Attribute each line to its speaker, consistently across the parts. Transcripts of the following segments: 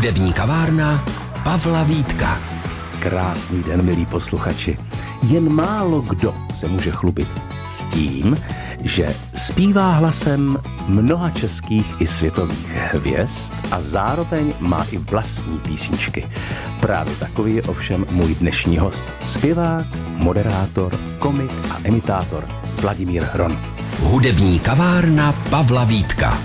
Speaker 1: Hudební kavárna Pavla Vítka.
Speaker 2: Krásný den, milí posluchači. Jen málo kdo se může chlubit s tím, že zpívá hlasem mnoha českých i světových hvězd a zároveň má i vlastní písničky. Právě takový je ovšem můj dnešní host, zpěvák, moderátor, komik a imitátor Vladimír Hron.
Speaker 1: Hudební kavárna Pavla Vítka.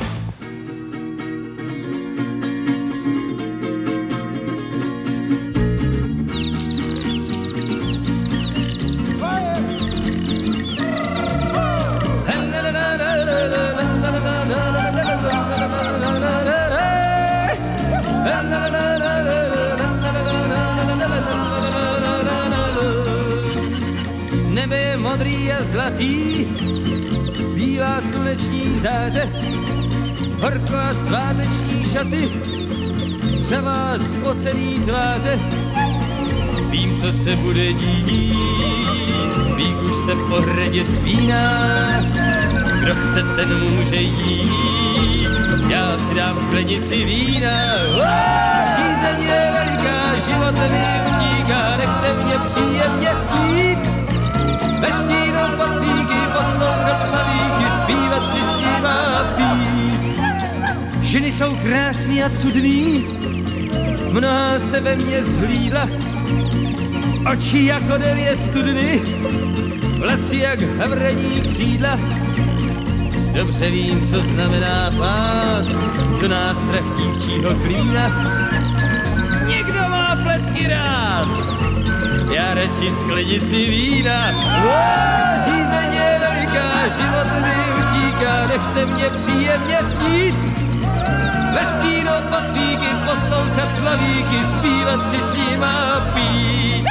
Speaker 3: Nebe je modrý a zlatý, bílá sluneční záře, horko a sváteční šaty, řavá spocený tváře. Vím, co se bude dít, vík už se po hradě spíná, kdo chce, ten může jít, já si dám sklenici vína. Žízeň je veliká, život mi utíká, nechte mě příjemně snít, ve stínu pod víky poslouchat slavíky, zpívat si s ním a pít. Ženy jsou krásný a cudný, mnoha se ve mně zhlídla, oči jako 9 studny, vlasy jak havraní křídla. Dobře vím, co znamená pád do nástrah dívčího klína. Někdo má pletky rád, já radši sklenici vína. Žízeň je veliká, život mi utíká, nechte mě příjemně snít, ve stínu pod víky poslouchat slavíky, zpívat si s ním a pít.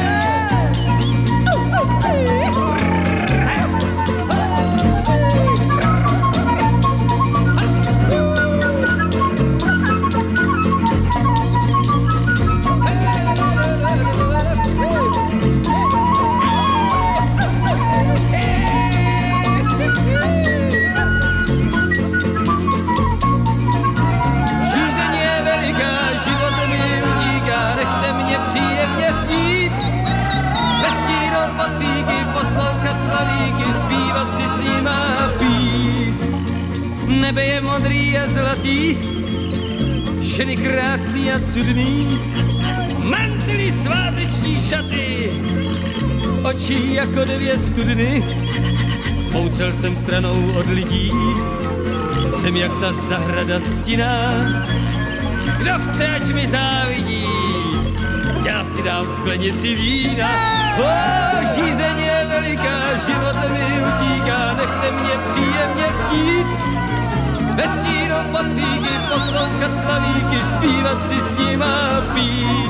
Speaker 3: Nebe je modrý a zlatý, ženy krásný a cudný, mantily sváteční šaty, oči jako 9 studny. Smoučel jsem stranou od lidí, jsem jak ta zahrada stinná. Kdo chce, ať mi závidí, já si dám sklenici vína. Žízeň je veliká, život mi utíká, nechte mě příjemně snít, ve stínu pod víky poslouchat slavíky, zpívat si s ním a pít.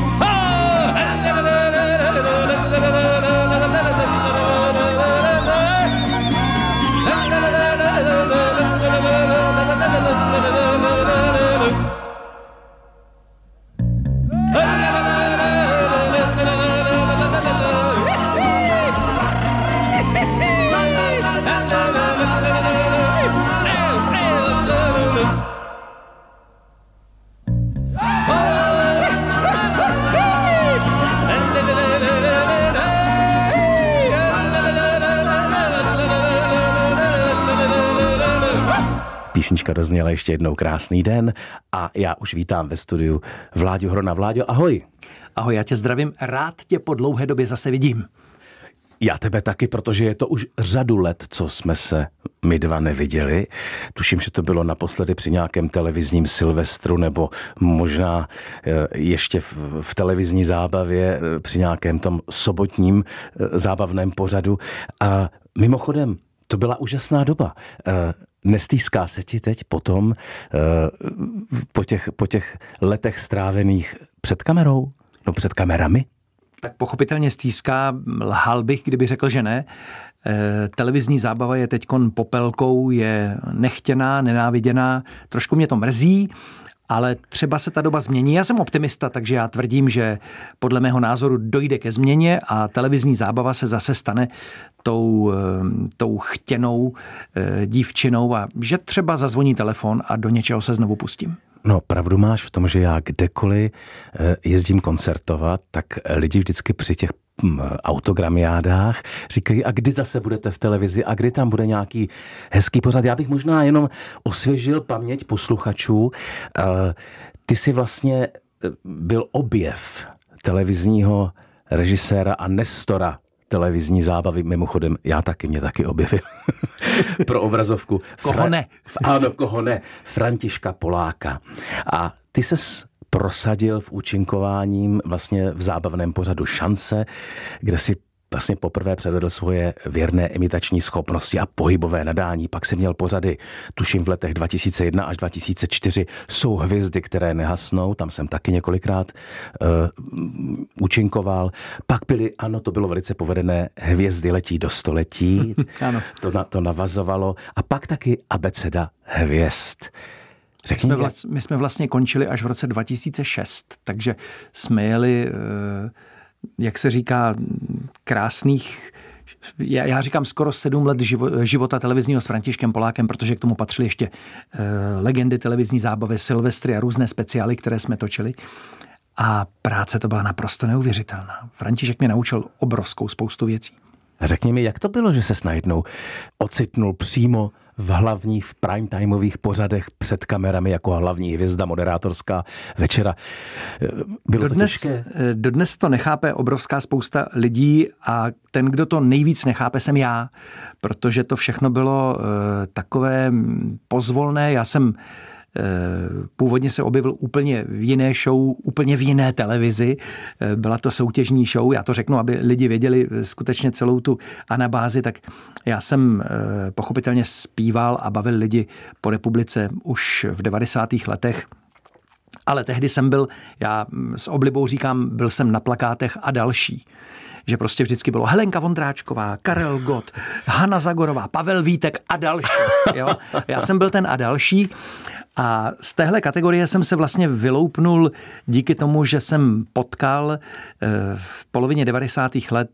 Speaker 2: Písnička dozněla ještě jednou krásný den a já už vítám ve studiu Vláďu Hrona. Vláďo, ahoj.
Speaker 4: Ahoj, já tě zdravím, rád tě po dlouhé době zase vidím.
Speaker 2: Já tebe taky, protože je to už řadu let, co jsme se my dva neviděli. Tuším, že to bylo naposledy při nějakém televizním Silvestru nebo možná ještě v televizní zábavě při nějakém tom sobotním zábavném pořadu. A mimochodem, to byla úžasná doba. Nestýská se ti teď potom po těch letech strávených před kamerou? No před kamerami?
Speaker 4: Tak pochopitelně stýská, lhal bych, kdyby řekl, že ne. Televizní zábava je teďkon popelkou, je nechtěná, nenáviděná. Trošku mě to mrzí, ale třeba se ta doba změní. Já jsem optimista, takže já tvrdím, že podle mého názoru dojde ke změně a televizní zábava se zase stane tou chtěnou dívčinou a že třeba zazvoní telefon a do něčeho se znovu pustím.
Speaker 2: No, pravdu máš v tom, že já kdekoliv jezdím koncertovat, tak lidi vždycky při těch autogramiádách říkají, a kdy zase budete v televizi a kdy tam bude nějaký hezký pořad. Já bych možná jenom osvěžil paměť posluchačů. Ty jsi vlastně byl objev televizního režiséra a nestora televizní zábavy. Mimochodem, mě taky objevil pro obrazovku.
Speaker 4: Koho ne?
Speaker 2: Ano, koho ne. Františka Poláka. A ty ses prosadil v účinkováním vlastně v zábavném pořadu Šance, kde si vlastně poprvé předvedl svoje věrné imitační schopnosti a pohybové nadání. Pak si měl pořady, tuším v letech 2001 až 2004, Jsou hvězdy, které nehasnou, tam jsem taky několikrát účinkoval. Pak byly, ano, to bylo velice povedené, Hvězdy letí do století,
Speaker 4: ano.
Speaker 2: To navazovalo. A pak taky Abeceda hvězd.
Speaker 4: My jsme vlastně končili až v roce 2006, takže jsme jeli, jak se říká, krásných, já říkám skoro 7 let života televizního s Františkem Polákem, protože k tomu patřily ještě legendy televizní zábavy, Silvestry a různé speciály, které jsme točili. A práce to byla naprosto neuvěřitelná. František mě naučil obrovskou spoustu věcí.
Speaker 2: Řekni mi, jak to bylo, že ses najednou ocitnul přímo v hlavních, v primetimeových pořadech před kamerami jako hlavní hvězda moderátorská večera. Bylo to těžké?
Speaker 4: Dodnes to nechápe obrovská spousta lidí a ten, kdo to nejvíc nechápe, jsem já, protože to všechno bylo takové pozvolné. Já jsem původně se objevil úplně v jiné show, úplně v jiné televizi. Byla to soutěžní show, já to řeknu, aby lidi věděli skutečně celou tu anabázi, tak já jsem pochopitelně zpíval a bavil lidi po republice už v 90. letech. Ale tehdy jsem byl, já s oblibou říkám, byl jsem na plakátech a další. Že prostě vždycky bylo Helenka Vondráčková, Karel Gott, Hana Zagorová, Pavel Vítek a další. Jo? Já jsem byl ten a další. A z téhle kategorie jsem se vlastně vyloupnul díky tomu, že jsem potkal v polovině 90. let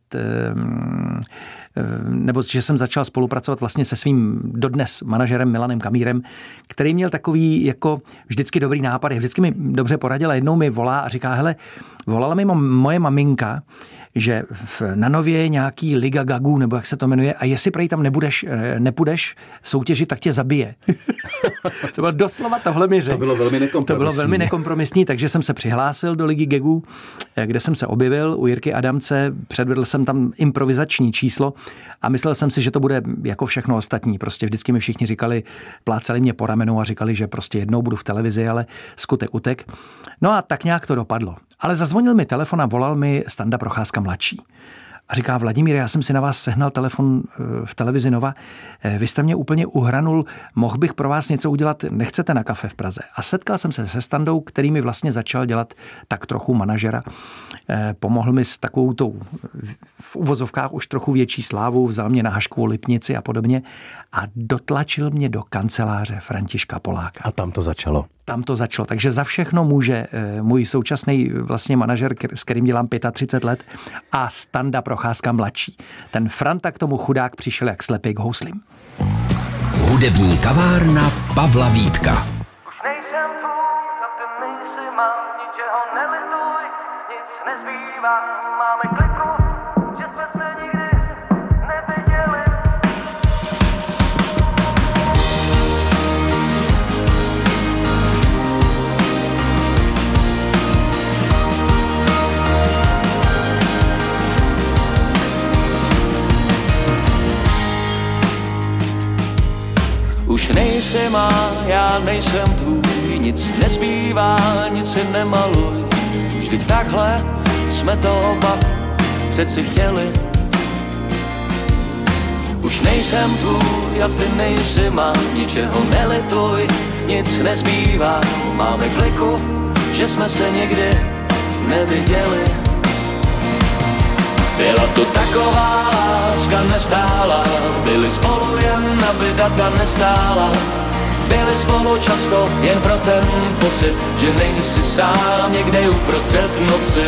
Speaker 4: nebo že jsem začal spolupracovat vlastně se svým dodnes manažerem Milanem Kamírem, který měl takový jako vždycky dobrý nápad, vždycky mi dobře poradil a jednou mi volá a říká, hele, volala mi moje maminka, že na Nově je nějaký Liga Gagů, nebo jak se to jmenuje, a jestli prej tam nepůjdeš soutěžit, tak tě zabije. To bylo doslova tohle mi řekl. To bylo velmi nekompromisní, takže jsem se přihlásil do Ligy Gagů, kde jsem se objevil u Jirky Adamce, předvedl jsem tam improvizační číslo a myslel jsem si, že to bude jako všechno ostatní. Prostě vždycky mi všichni říkali, plácali mě po ramenu a říkali, že prostě jednou budu v televizi, ale skutek utek. No a tak nějak to dopadlo. Ale zazvonil mi telefon a volal mi Standa Procházka mladší. A říká, Vladimír, já jsem si na vás sehnal telefon v televizi Nova, vy jste mě úplně uhranul, mohl bych pro vás něco udělat, nechcete na kafe v Praze. A setkal jsem se se Standou, který mi vlastně začal dělat tak trochu manažera. Pomohl mi s takovou tou v uvozovkách už trochu větší slávu, vzal mě na Haškovou Lipnici a podobně a dotlačil mě do kanceláře Františka Poláka.
Speaker 2: A tam to začalo.
Speaker 4: Tam to začalo. Takže za všechno může můj současný vlastně manažer, s kterým dělám 35 let, a Standa Procházka mladší. Ten Franta k tomu chudák přišel jak slepý k houslím.
Speaker 1: Hudební kavárna Pavla Vítka.
Speaker 3: Už nejsem tvůj, a ty nejsi má, ničeho nelituj, nic nezbývá, máme kliku, že jsme se nikdy neviděli. Už nejsem má, já nejsem tvůj, nic nezbývá, nic si nemaluj. Vždyť takhle jsme to oba přeci chtěli. Už nejsem tvůj a ty nejsi má, ničeho nelituj, nic nezbývá. Máme kliku, že jsme se nikdy neviděli. Byla to taková láska nestála, byli spolu jen, aby data nestála. Byli spolu často jen pro ten pocit, že nejsi sám někde uprostřed noci.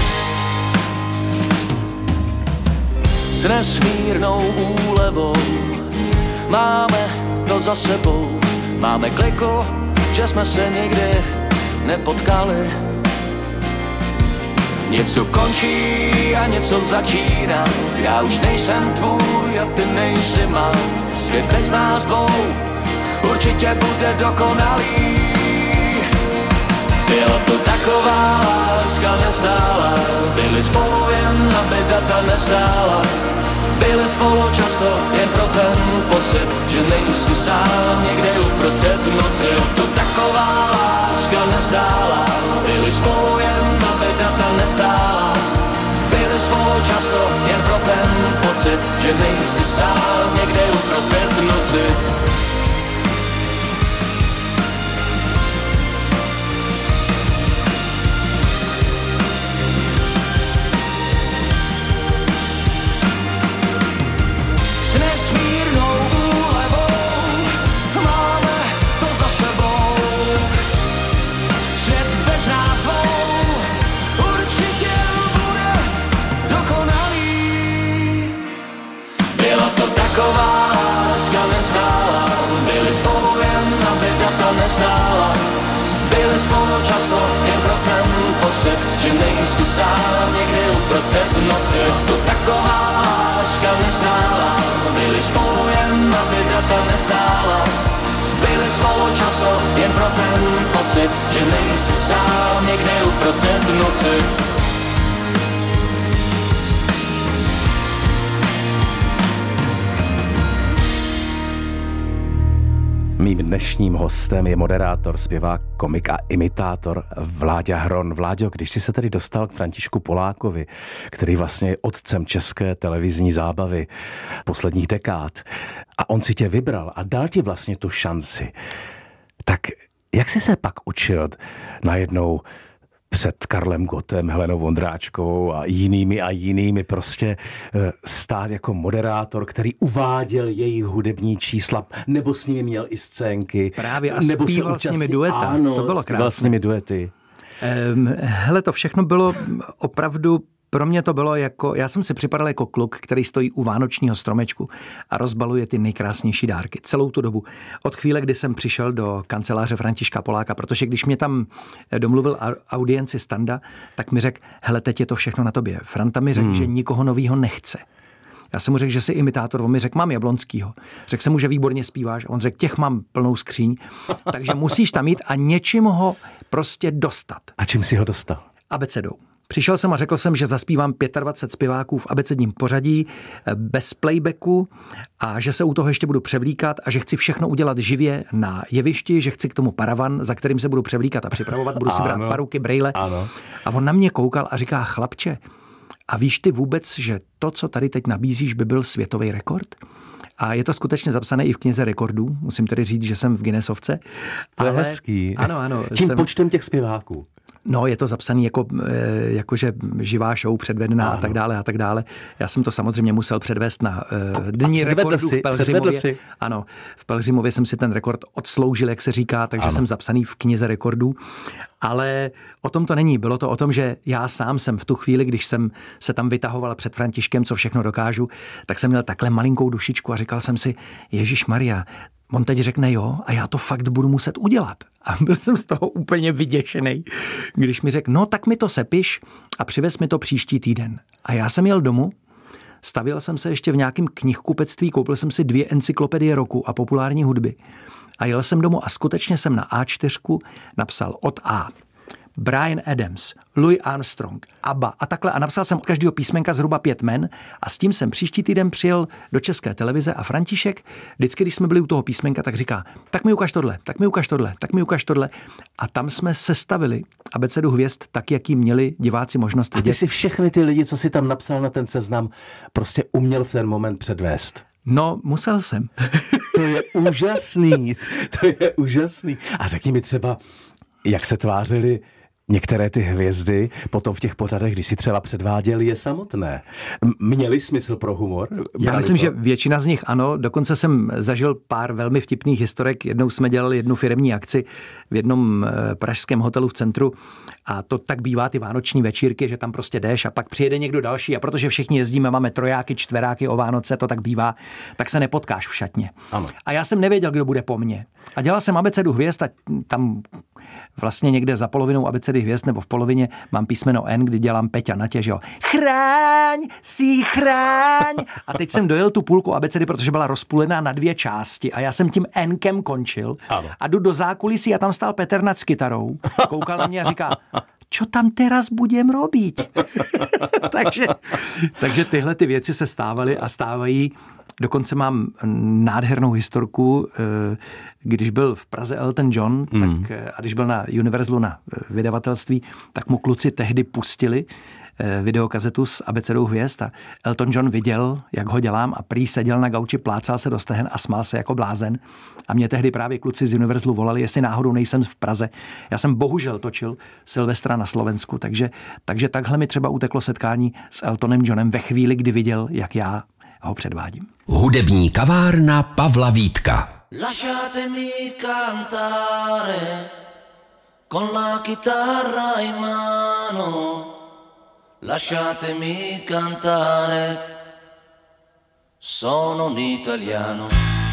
Speaker 3: S nesmírnou úlevou máme to za sebou. Máme kliku,
Speaker 5: že jsme se nikdy nepotkali. Něco končí a něco začíná. Já už nejsem tvůj a ty nejsi má. Svět bez nás dvou určitě bude dokonalý. Byla to taková láska nestála. Byli spolu jen, aby data nestála. Byli spolu často jen pro ten pocit, že nejsi sám někde uprostřed noci. To taková láska nestála. Byli spolu jen, aby data nestála. Byli spolu často jen pro ten pocit, že nejsi sám někde uprostřed noci. Byli spolu často jen pro ten pocit, že nejsi sám někdy uprostřed noci. To taková láska nestála. Byli spolu jen, aby data nestála. Byli spolu často jen pro ten pocit, že nejsi sám někdy uprostřed noci.
Speaker 2: Mým dnešním hostem je moderátor, zpěvák, komik a imitátor Vláďa Hron. Vláďo, když jsi se tedy dostal k Františku Polákovi, který vlastně je otcem české televizní zábavy posledních dekád, a on si tě vybral a dal ti vlastně tu šanci, tak jak jsi se pak učil najednou před Karlem Gottem, Helenou Vondráčkovou a jinými prostě stát jako moderátor, který uváděl jejich hudební čísla, nebo s nimi měl i scénky.
Speaker 4: Právě a nebo zpíval s nimi dueta.
Speaker 2: Ano,
Speaker 4: to bylo krásné.
Speaker 2: S nimi duety.
Speaker 4: Hele, to všechno bylo opravdu, pro mě to bylo jako, já jsem si připadal jako kluk, který stojí u vánočního stromečku a rozbaluje ty nejkrásnější dárky. Celou tu dobu. Od chvíle, kdy jsem přišel do kanceláře Františka Poláka, protože když mě tam domluvil audienci Standa, tak mi řekl, hele, teď je to všechno na tobě. Franta mi řekl, že nikoho novýho nechce. Já jsem mu řekl, že jsi imitátor, on mi řekl, mám Jablonskýho. Řekl jsem mu, že výborně zpíváš, a on řekl, těch mám plnou skříň, takže musíš tam jít a něčím ho prostě dostat.
Speaker 2: A čím si ho dostal?
Speaker 4: Abecedou. Přišel jsem a řekl jsem, že zaspívám 25 zpěváků v abecedním pořadí, bez playbacku, a že se u toho ještě budu převlíkat a že chci všechno udělat živě na jevišti, že chci k tomu paravan, za kterým se budu převlíkat a připravovat, budu si brát paruky, brejle.
Speaker 2: Ano.
Speaker 4: A on na mě koukal a říká, chlapče, a víš ty vůbec, že to, co tady teď nabízíš, by byl světový rekord? A je to skutečně zapsané i v knize rekordů. Musím tedy říct, že jsem v Guinnessovce.
Speaker 2: To je hezký.
Speaker 4: Ano.
Speaker 2: Čím počtem těch zpěváků?
Speaker 4: No, je to zapsaný jakože živá show, předvedená a tak dále. Já jsem to samozřejmě musel předvést na dní rekordů v Pelhřimově. Ano, v Pelhřimově jsem si ten rekord odsloužil, jak se říká, takže jsem zapsaný v knize rekordů. Ale o tom to není. Bylo to o tom, že já sám jsem v tu chvíli, když jsem se tam vytahoval před Františkem, co všechno dokážu, tak jsem měl takhle malinkou dušičku a říkal jsem si, Ježišmarja, on teď řekne jo a já to fakt budu muset udělat. A byl jsem z toho úplně vyděšený, když mi řekl, no tak mi to sepiš a přivez mi to příští týden. A já jsem jel domů, stavil jsem se ještě v nějakém knihkupectví, koupil jsem si 2 encyklopedie roku a populární hudby. A jel jsem domů a skutečně jsem na A4 napsal od A Bryan Adams, Louis Armstrong, ABBA a takhle. A napsal jsem od každého písmenka zhruba 5 men a s tím jsem příští týden přijel do České televize a František, vždycky, když jsme byli u toho písmenka, tak říká, tak mi ukaž tohle, tak mi ukaž tohle, tak mi ukaž tohle. A tam jsme sestavili abecedu hvězd tak, jak ji měli diváci možnost vidět.
Speaker 2: A ty si všechny ty lidi, co si tam napsal na ten seznam, prostě uměl v ten moment předvést.
Speaker 4: No, musel jsem.
Speaker 2: To je úžasný, to je úžasný. A řekni mi třeba, jak se tvářili některé ty hvězdy potom v těch pořadech, když si třeba předváděli je samotné. Měli smysl pro humor?
Speaker 4: Já myslím, že většina z nich ano. Dokonce jsem zažil pár velmi vtipných historek. Jednou jsme dělali jednu firemní akci v jednom pražském hotelu v centru A to tak bývá ty vánoční večírky, že tam prostě jdeš a pak přijede někdo další a protože všichni jezdíme, máme trojáky, čtveráky o Vánoce, to tak bývá, tak se nepotkáš v šatně.
Speaker 2: Ano.
Speaker 4: A já jsem nevěděl, kdo bude po mně. A dělal jsem abecedu hvězd a tam vlastně někde za polovinou abecedy hvězd nebo v polovině mám písmeno N, kdy dělám Peťa Natě, že jo. Chráň, si chráň. A teď jsem dojel tu půlku abecedy, protože byla rozpůlená na 2 části a já jsem tím Nkem končil.
Speaker 2: Ano.
Speaker 4: A jdu do zákulisí a tam stál Petr Nat s kytarou. Koukal na mě a říká, čo tam teraz budem robiť? takže tyhle ty věci se stávaly a stávají. Dokonce mám nádhernou historku, když byl v Praze Elton John a když byl na Universalu na vydavatelství, tak mu kluci tehdy pustili videokazetu s abecedou hvězd a Elton John viděl, jak ho dělám a prý seděl na gauči, plácal se do stehen a smál se jako blázen. A mě tehdy právě kluci z Universalu volali, jestli náhodou nejsem v Praze. Já jsem bohužel točil Silvestra na Slovensku, takže takhle mi třeba uteklo setkání s Eltonem Johnem ve chvíli, kdy viděl, jak já ho předvádím.
Speaker 1: Hudební kavárna Pavla Vítka.
Speaker 5: Lasciatemi cantare con la chitarra in mano. Lasciatemi cantare, sono un italiano.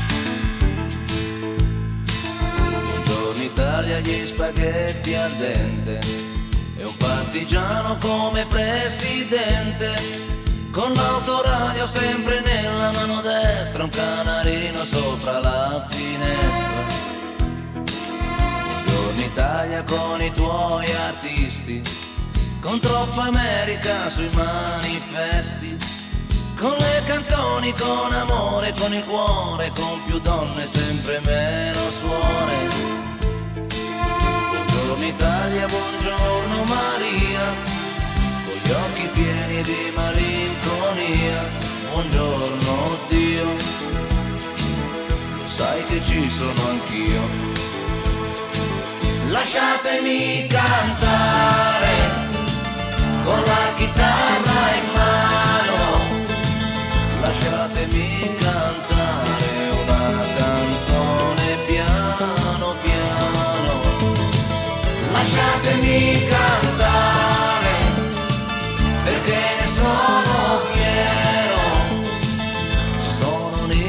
Speaker 5: Buongiorno Italia, gli spaghetti al dente e un partigiano come presidente, con l'autoradio sempre nella mano destra, un canarino sopra la finestra. Buongiorno Italia con i tuoi artisti, con troppa America sui manifesti, con le canzoni, con amore, con il cuore, con più donne, sempre meno suore. Buongiorno Italia, buongiorno Maria, con gli occhi pieni di malinconia. Buongiorno Dio, lo sai che ci sono anch'io. Lasciatemi cantare con la chitarra in mano, lasciatemi cantare una canzone piano piano, lasciatemi cantare perché ne sono fiero, sono un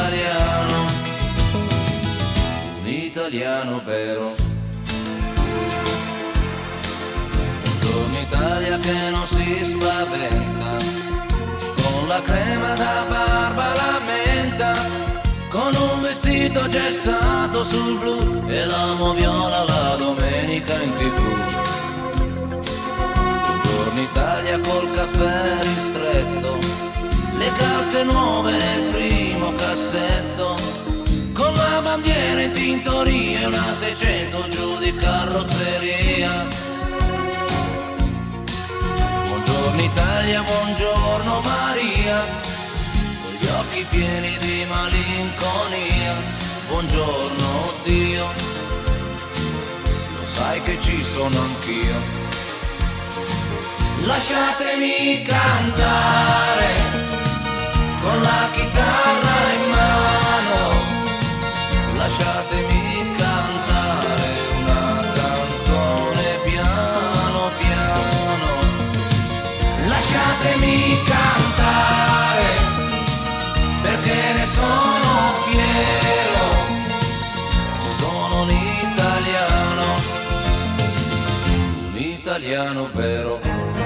Speaker 5: italiano vero. Italia che non si spaventa, con la crema da barba la menta, con un vestito gessato sul blu e l'amo viola la domenica in TV. Buongiorno Italia col caffè ristretto, le calze nuove nel primo cassetto, con la bandiera in tintoria e una 600 giù di carrozzeria. Buongiorno Italia, buongiorno Maria, con gli occhi pieni di malinconia. Buongiorno Dio, lo sai che ci sono anch'io. Lasciatemi cantare con la chitarra in mano, lasciatemi cantare una canzone piano piano. Lasciatemi cantare perché ne sono fiero, sono un italiano vero.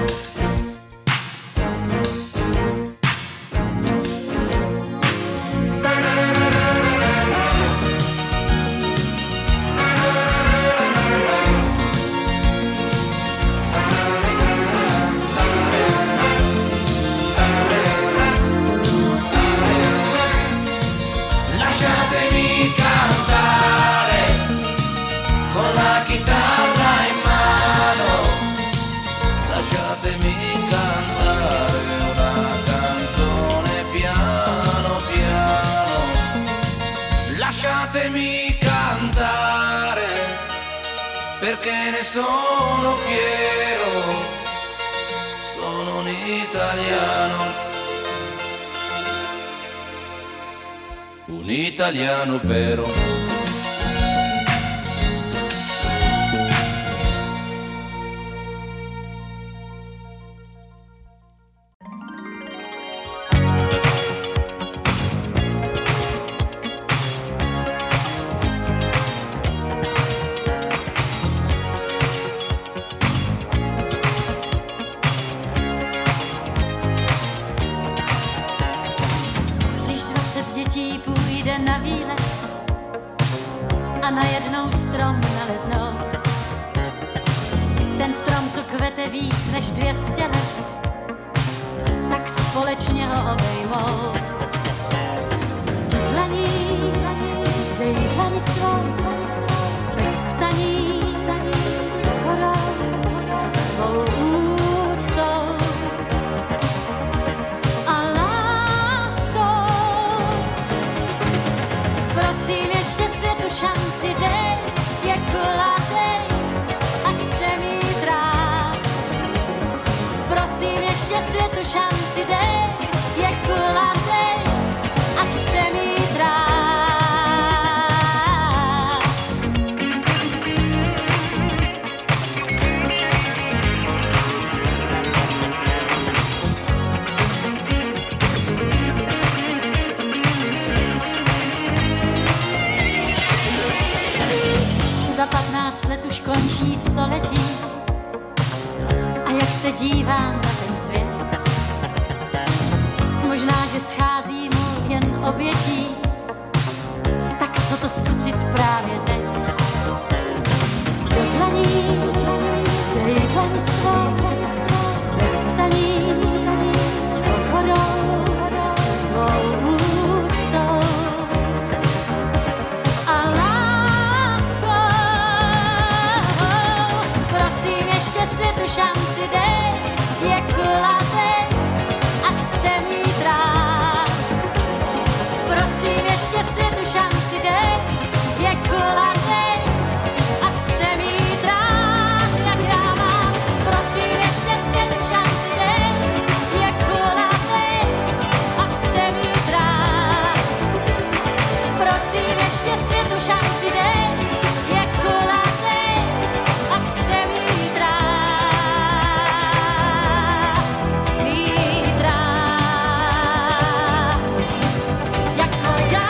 Speaker 5: Lasciatemi cantare perché ne sono fiero, sono un italiano vero.
Speaker 6: víc než 200 let, tak společně ho obejmou. Do dlaní, dej dlani svou, bez ptaní, s pokorou, s tvou úctou a láskou. Prosím, ještě světu šanci dej, je kulatej a chce mít rád. Prosím, ještě světu šanci dej, je kulatej a chce mít rád. Za 15 let už končí století a jak se dívám na ten svět, možná, že schází mu jen obětí, tak co to zkusit právě teď. Do dlaní, dej dlani svou, bez ptaní, s pokorou, s tvou úctou a láskou. Prosím, ještě světu šanci dej, je kulatej a chce mít rád. Prosím, ještě světu šanci dej, je kulatej a chce mít rád, jak já mám. Prosím, ještě světu šanci dej, je kulatej a chce mít rád. Prosím, ještě světu šanci dej, je kulatej a chce mít rád. Mít rád, jako já.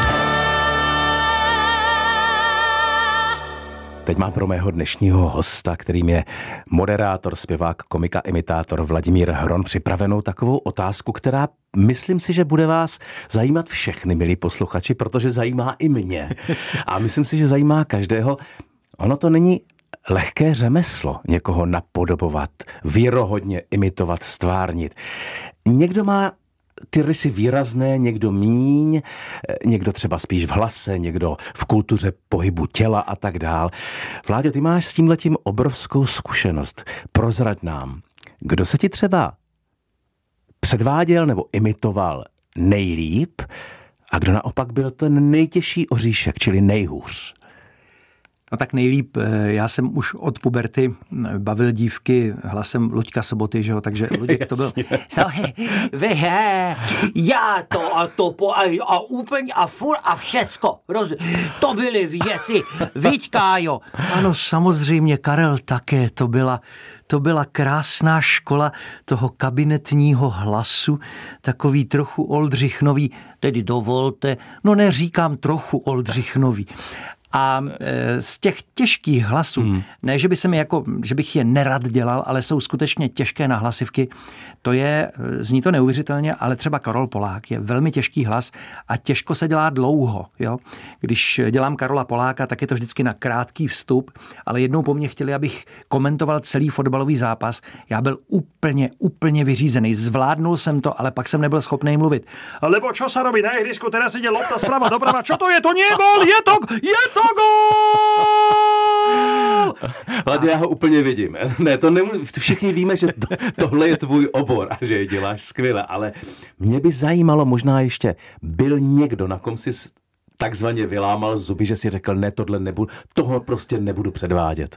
Speaker 2: Teď mám pro mého dnešního hosta, kterým je moderátor, zpěvák, komik a imitátor Vladimír Hron, připravenou takovou otázku, která myslím si, že bude vás zajímat všechny, milí posluchači, protože zajímá i mě. A myslím si, že zajímá každého. Ono to není lehké řemeslo někoho napodobovat, věrohodně imitovat, stvárnit. Někdo má ty rysy výrazné, někdo míň, někdo třeba spíš v hlase, někdo v kultuře pohybu těla a tak dál. Vláďo, ty máš s tímhletím obrovskou zkušenost. Prozrať nám, kdo se ti třeba předváděl nebo imitoval nejlíp a kdo naopak byl ten nejtěžší oříšek, čili nejhůř?
Speaker 4: No tak nejlíp, já jsem už od puberty bavil dívky hlasem Luďka Soboty, že jo, takže Luděk to byl.
Speaker 7: Já to a úplně a furt a všecko. To byly věci. Víťka, jo.
Speaker 4: Ano, samozřejmě, Karel také, to byla krásná škola toho kabinetního hlasu, takový trochu Oldřichnový, tedy dovolte, no neříkám trochu Oldřichnový. A z těch těžkých hlasů, ne, že by se mi že bych je nerad dělal, ale jsou skutečně těžké nahlasivky, zní to neuvěřitelně, ale třeba Karol Polák je velmi těžký hlas a těžko se dělá dlouho. Jo? Když dělám Karola Poláka, tak je to vždycky na krátký vstup, ale jednou po mně chtěli, abych komentoval celý fotbalový zápas. Já byl úplně vyřízený. Zvládnul jsem to, ale pak jsem nebyl schopný mluvit. Lebo čo sa robí na ihrisku, teraz ide lopta sprava doprava. Čo to je? To nie je gól! Je to gól!
Speaker 2: Hlady, já ho úplně vidím. Ne, všichni víme, že tohle je tvůj obor a že je děláš skvěle, ale mě by zajímalo, možná ještě byl někdo, na kom si takzvaně vylámal zuby, že si řekl, ne, toho prostě nebudu předvádět.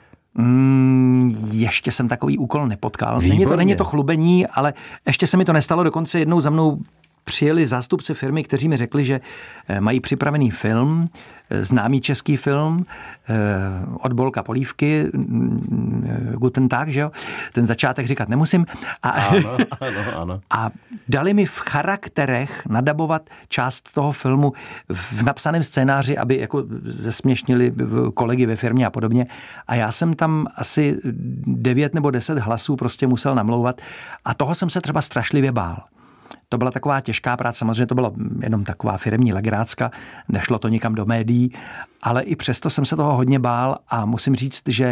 Speaker 4: Ještě jsem takový úkol nepotkal.
Speaker 2: Výborně.
Speaker 4: Není to chlubení, ale ještě se mi to nestalo, dokonce jednou za mnou přijeli zástupci firmy, kteří mi řekli, že mají připravený film, známý český film od Bolka Polívky, Guten Tag, že jo? Ten začátek říkat nemusím.
Speaker 2: Ano.
Speaker 4: A dali mi v charakterech nadabovat část toho filmu v napsaném scénáři, aby jako zesměšnili kolegy ve firmě a podobně. A já jsem tam asi 9 nebo 10 hlasů prostě musel namlouvat a toho jsem se třeba strašlivě bál. To byla taková těžká práce, samozřejmě to byla jenom taková firemní legrácka, nešlo to nikam do médií, ale i přesto jsem se toho hodně bál a musím říct, že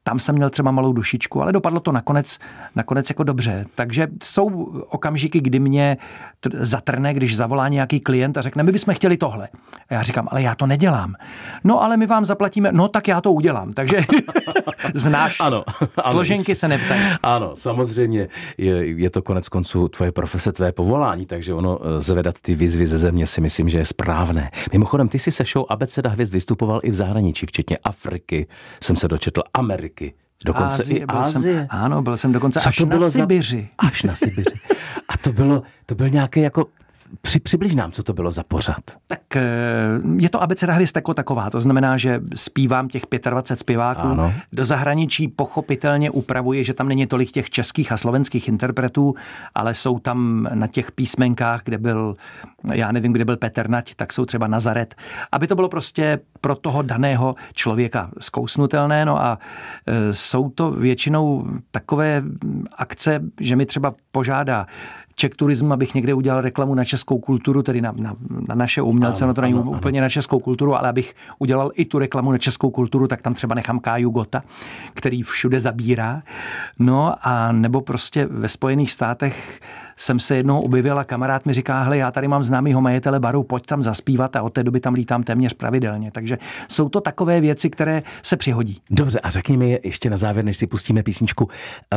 Speaker 4: tam jsem měl třeba malou dušičku, ale dopadlo to nakonec jako dobře. Takže jsou okamžiky, kdy mě zatrne, když zavolá nějaký klient a řekne, my bychom chtěli tohle. A já říkám, ale já to nedělám. No, ale my vám zaplatíme, no tak já to udělám. Takže znáš, ano, složenky se neptají.
Speaker 2: Ano, samozřejmě je to konec konců tvoje profese, tvé povolání, takže ono zvedat ty výzvy ze země si myslím, že je správné. Mimochodem, ty jsi se show Abeceda hvězd vystupoval i v zahraničí, včetně Afriky, jsem se dočetl, Ameriky. Dokonce i Ázie.
Speaker 4: Ano, byl jsem dokonce až na Sibiři.
Speaker 2: Až na Sibiři. A to byl nějaký jako... Přibliž nám, co to bylo za pořad.
Speaker 4: Tak je to Abeceda hvězd jako taková. To znamená, že zpívám těch 25 zpěváků. Ano. Do zahraničí pochopitelně upravuje, že tam není tolik těch českých a slovenských interpretů, ale jsou tam na těch písmenkách, kde byl, já nevím, kde byl Petr Nať, tak jsou třeba Nazaret. Aby to bylo prostě pro toho daného člověka zkousnutelné. No a jsou to většinou takové akce, že mi třeba požádá Czech Tourism, abych někde udělal reklamu na českou kulturu, tedy na naše umělce, ano, no to není úplně na českou kulturu, ale abych udělal i tu reklamu na českou kulturu, tak tam třeba nechám Káju Gota, který všude zabírá. No a nebo prostě ve Spojených státech jsem se jednou objevil a kamarád mi říká, hele, já tady mám známýho majitele baru, pojď tam zaspívat a od té doby tam lítám téměř pravidelně. Takže jsou to takové věci, které se přihodí.
Speaker 2: Dobře, a řekni mi ještě na závěr, než si pustíme písničku,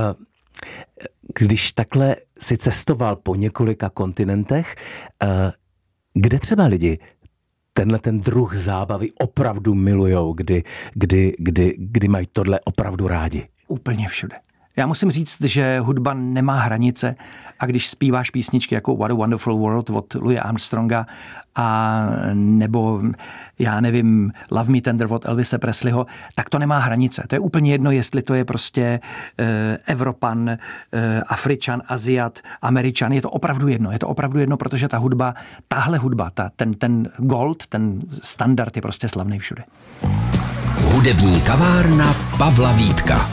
Speaker 2: když takhle si cestoval po několika kontinentech, kde třeba lidi ten druh zábavy opravdu milujou, kdy mají tohle opravdu rádi?
Speaker 4: Úplně všude. Já musím říct, že hudba nemá hranice a když zpíváš písničky jako What a Wonderful World od Louise Armstronga a nebo já nevím Love Me Tender od Elvise Presleyho, tak to nemá hranice. To je úplně jedno, jestli to je prostě Evropan, Afričan, Aziat, Američan. Je to opravdu jedno. Je to opravdu jedno, protože ta hudba, tahle hudba, ten gold, ten standard je prostě slavný všude.
Speaker 1: Hudební kavárna Pavla Vítka.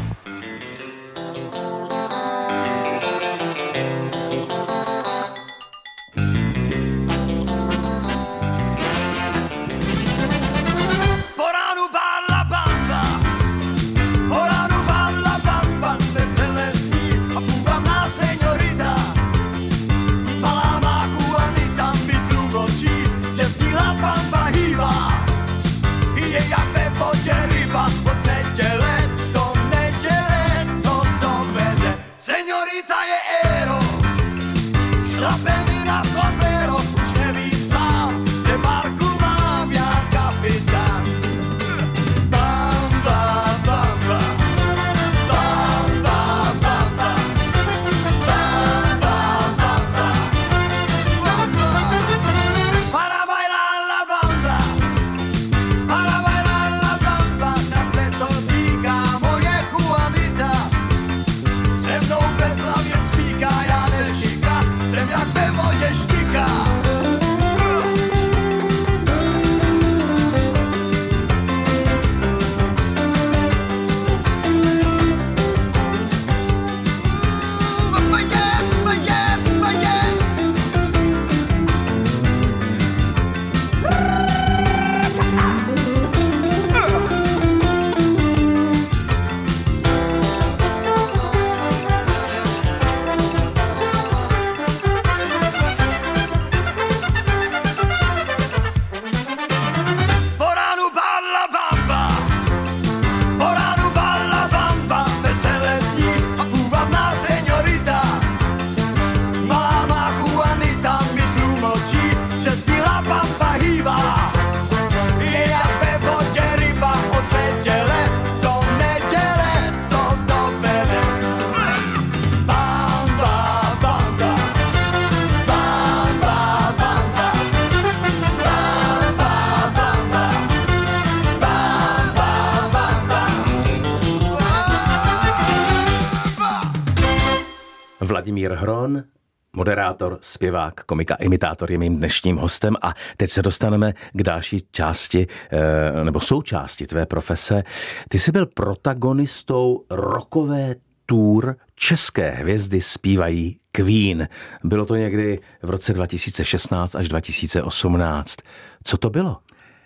Speaker 2: Vladimír Hron, moderátor, zpěvák, komik a imitátor je mým dnešním hostem a teď se dostaneme k další části nebo součásti tvé profese. Ty jsi byl protagonistou rockové tour České hvězdy zpívají Queen. Bylo to někdy v roce 2016 až 2018. Co to bylo?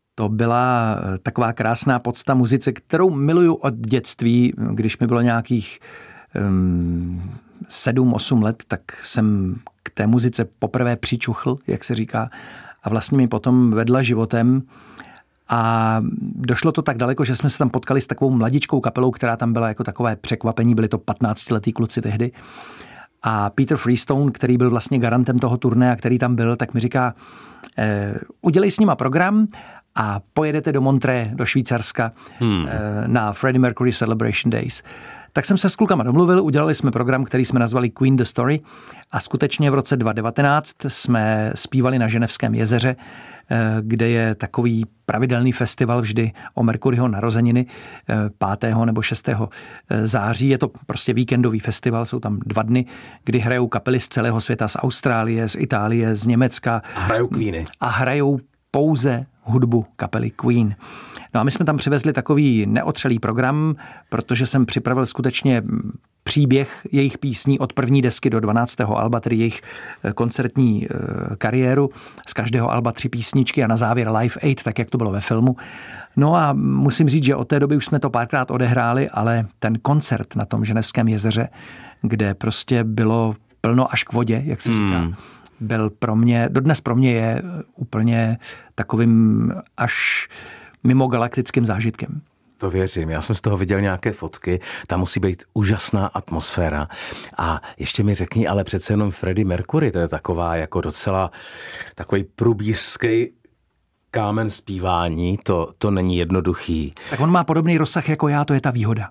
Speaker 4: To byla taková krásná podsta muzice, kterou miluju od dětství. Když mi bylo nějakých 7-8 let, tak jsem k té muzice poprvé přičuchl, jak se říká, a vlastně mi potom vedla životem. A došlo to tak daleko, že jsme se tam potkali s takovou mladičkou kapelou, která tam byla jako takové překvapení, byli to 15letí kluci tehdy. A Peter Freestone, který byl vlastně garantem toho turné a který tam byl, tak mi říká, udělej s nima program a pojedete do Montreux, do Švýcarska na Freddie Mercury Celebration Days. Tak jsem se s klukama domluvil, udělali jsme program, který jsme nazvali Queen the Story a skutečně v roce 2019 jsme zpívali na Ženevském jezeře, kde je takový pravidelný festival vždy o Mercuryho narozeniny 5. nebo 6. září. Je to prostě víkendový festival, jsou tam 2 dny, kdy hrajou kapely z celého světa, z Austrálie, z Itálie, z Německa.
Speaker 2: A hrajou Queeny.
Speaker 4: A hrajou pouze hudbu kapely Queen. No a my jsme tam přivezli takový neotřelý program, protože jsem připravil skutečně příběh jejich písní od první desky do 12. alba, tedy jejich koncertní kariéru. Z každého alba 3 písničky a na závěr Live Aid, tak jak to bylo ve filmu. No a musím říct, že od té doby už jsme to párkrát odehráli, ale ten koncert na tom Ženevském jezeře, kde prostě bylo plno až k vodě, jak se říká, byl pro mě, dodnes pro mě je úplně takovým až mimo galaktickým zážitkem.
Speaker 2: To věřím, já jsem z toho viděl nějaké fotky, tam musí být úžasná atmosféra. A ještě mi řekni, ale přece jenom Freddie Mercury, to je taková jako docela takový průbířský kámen zpívání, to není jednoduchý.
Speaker 4: Tak on má podobný rozsah jako já, to je ta výhoda.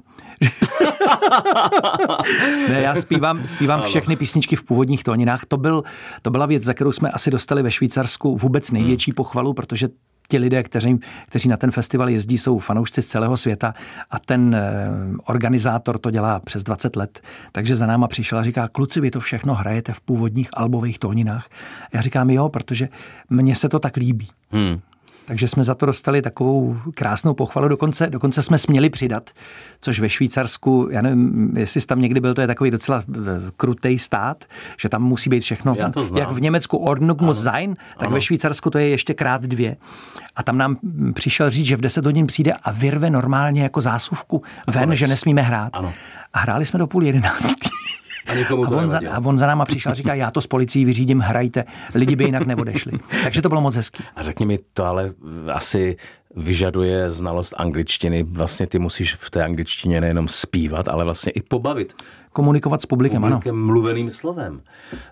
Speaker 4: Ne, já zpívám všechny písničky v původních tóninách. To byla věc, za kterou jsme asi dostali ve Švýcarsku vůbec největší pochvalu, protože ti lidé, kteří na ten festival jezdí, jsou fanoušci z celého světa a ten organizátor to dělá přes 20 let. Takže za náma přišel a říká, kluci, vy to všechno hrajete v původních albových tóninách. Já říkám, jo, protože mně se to tak líbí. Takže jsme za to dostali takovou krásnou pochvalu. Dokonce jsme směli přidat, což ve Švýcarsku, já nevím, jestli jsi tam někdy byl, to je takový docela krutej stát, že tam musí být všechno. Jak v Německu Ordnung muss sein, tak ve Švýcarsku to je ještě krát 2. A tam nám přišel říct, že v 10 hodin přijde a vyrve normálně jako zásuvku ven, že nesmíme hrát. Ano. A hráli jsme do 10:30. A on za náma přišel a říká, já to s policií vyřídím, hrajte, lidi by jinak neodešli. Takže to bylo moc hezký.
Speaker 2: A řekni mi, to ale asi vyžaduje znalost angličtiny. Vlastně ty musíš v té angličtině nejenom zpívat, ale vlastně i pobavit.
Speaker 4: Komunikovat s publikem, ano.
Speaker 2: Mluveným slovem.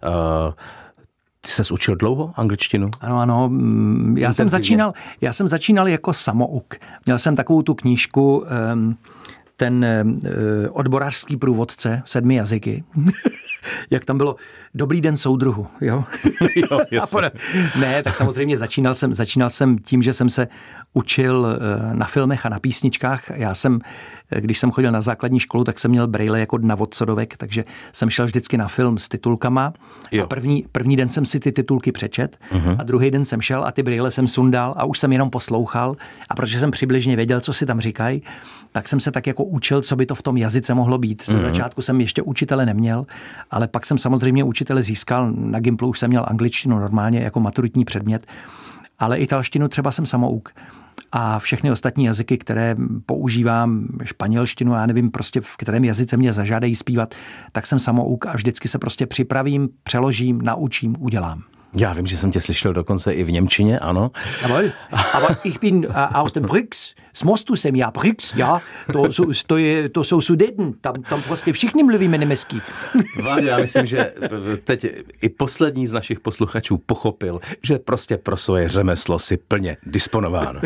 Speaker 2: Ty ses učil dlouho angličtinu?
Speaker 4: Ano. Já jsem začínal jako samouk. Měl jsem takovou tu knížku, ten odborářský průvodce 7 jazyky. Jak tam bylo, dobrý den soudruhu, jo? Ne, tak samozřejmě začínal jsem tím, že jsem se učil na filmech a na písničkách. Když jsem chodil na základní školu, tak jsem měl brejle jako na odsodovek, takže jsem šel vždycky na film s titulkama. Jo. A první den jsem si ty titulky přečet a druhý den jsem šel a ty brejle jsem sundal a už jsem jenom poslouchal. A protože jsem přibližně věděl, co si tam říkají, tak jsem se tak jako učil, co by to v tom jazyce mohlo být. Ze začátku jsem ještě učitele neměl, ale pak jsem samozřejmě učitele získal. Na Gimplu už jsem měl angličtinu normálně jako maturitní předmět, ale italštinu třeba jsem samouk. A všechny ostatní jazyky, které používám, španělštinu, já nevím prostě v kterém jazyce mě zažádají zpívat, tak jsem samouk a vždycky se prostě připravím, přeložím, naučím, udělám.
Speaker 2: Já vím, že jsem tě slyšel dokonce i v němčině, ano.
Speaker 7: Jawohl, aber ich bin aus dem BRICS, z mostu jsem já, BRICS, ja, to jsou Sudeten, tam prostě všichni mluvíme německy.
Speaker 2: Vládě, já myslím, že teď i poslední z našich posluchačů pochopil, že prostě pro svoje řemeslo si plně disponován.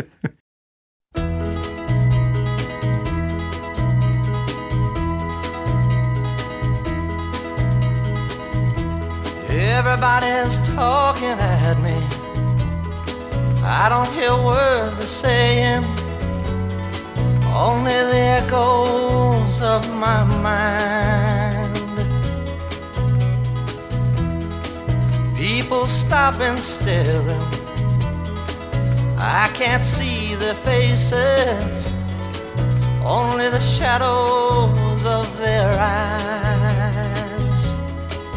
Speaker 5: Everybody's talking at me. I don't hear words they're saying, only the echoes of my mind. People stop and staring. I can't see their faces, only the shadows of their eyes.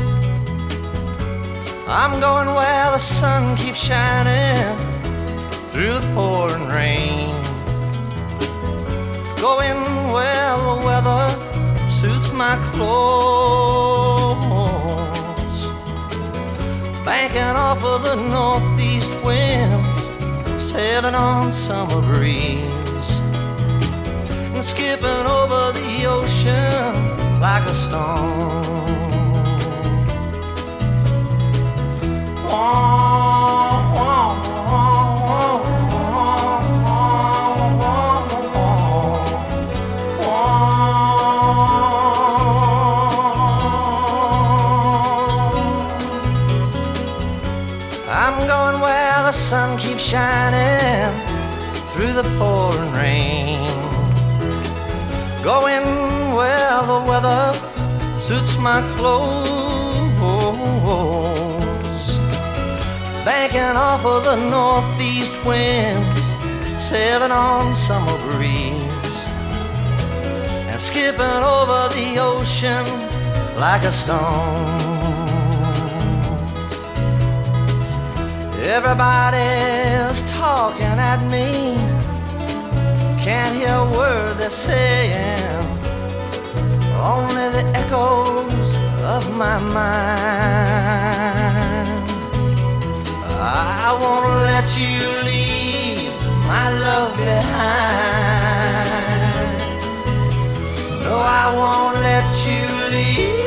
Speaker 5: I'm going where the sun keeps shining
Speaker 8: through the pouring rain. Going where the weather suits my clothes. Banking off of the northeast winds, sailing on summer breeze, and skipping over the ocean like a stone. I'm going where the sun keeps shining through the pouring rain. Going where the weather suits my clothes. Banking off of the northeast winds, sailing on summer breeze, and skipping over the ocean like a stone. Everybody's talking at me, can't hear a word they're saying, only the echoes of my mind. I won't let you leave my love behind. No, I won't let you leave.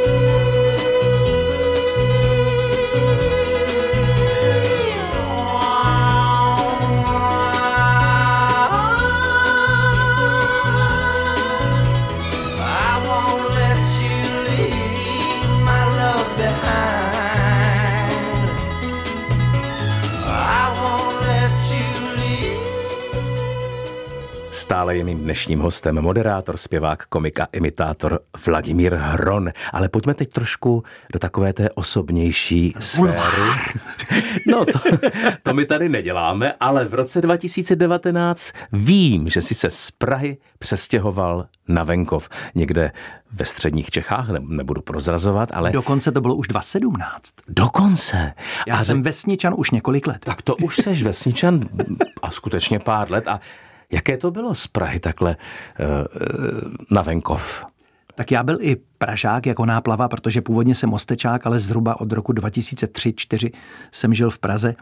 Speaker 2: Stále je mým dnešním hostem moderátor, zpěvák, komik a imitátor Vladimír Hron. Ale pojďme teď trošku do takové té osobnější sféry. No to my tady neděláme, ale v roce 2019 vím, že jsi se z Prahy přestěhoval na venkov. Někde ve středních Čechách, nebudu prozrazovat, ale...
Speaker 4: Dokonce to bylo už 2017.
Speaker 2: Dokonce.
Speaker 4: Já jsem vesničan už několik let.
Speaker 2: Tak to už seš vesničan a skutečně pár let. A jaké to bylo z Prahy takhle na venkov?
Speaker 4: Tak já byl i Pražák jako náplava, protože původně jsem Mostečák, ale zhruba od roku 2003-2004 jsem žil v Praze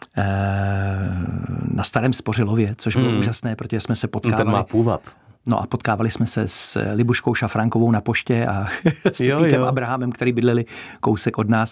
Speaker 4: na Starém Spořilově, což bylo úžasné, protože jsme se potkávali.
Speaker 2: Ten má půvab.
Speaker 4: No a potkávali jsme se s Libuškou Šafránkovou na poště a s Pepíkem Abrahamem, který bydleli kousek od nás.